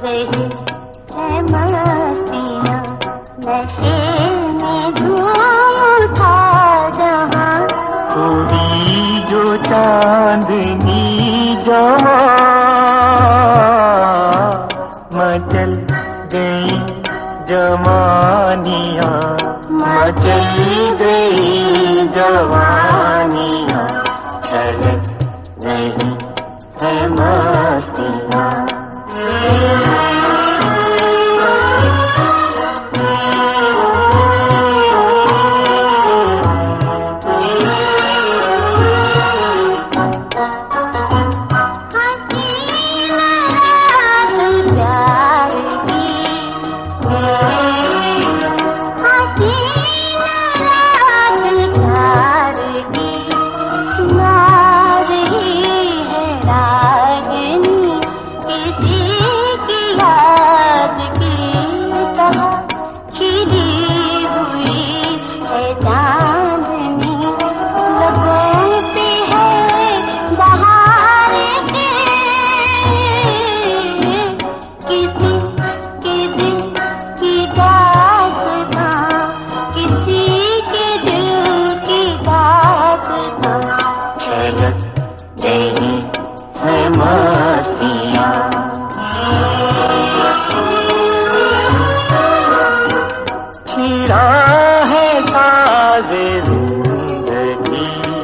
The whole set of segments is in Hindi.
रही है मस्तियाँ, नशे में झूम उठा जहाँ। थोड़ी जो चांदनी जहाँ मचल गई जवानियाँ, मचल गई जवानियाँ, छलक रही है मस्तियाँ। खीरा है ताज़े ज़िंदगी,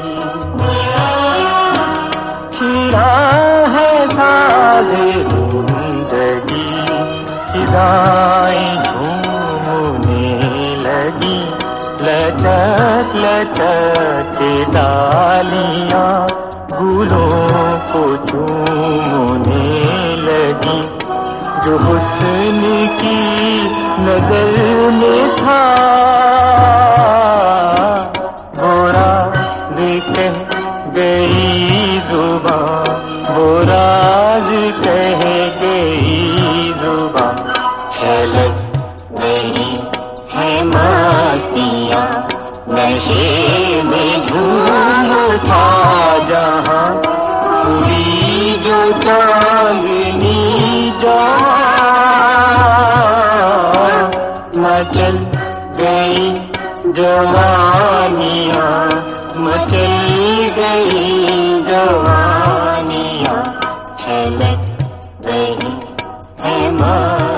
खीरा है ताज़े ज़िंदगी, फिजाएं झूमने लगी, लचक लचक डालियाँ गुलों को चूमने लगी। जो हुस्न की नजर में था वो राज़ कह गई जुबां, वो राज़ कह गई जुबां। छलक गई है मस्तियाँ, नशे में झूम उठा जहाँ। पूरी जो चांदनी जहाँ मचल गई जवानियाँ, मचल गई जवानियाँ, छलक गई है